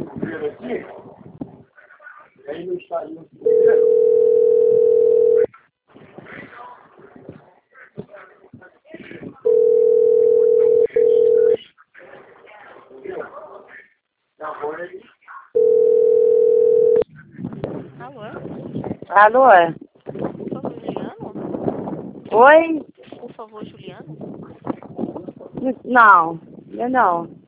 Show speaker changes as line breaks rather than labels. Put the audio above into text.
aqui, aí no estádio.
Alô?
Alô?
Por favor, Juliano?
Oi?
Por favor, Juliano?
Não, eu não.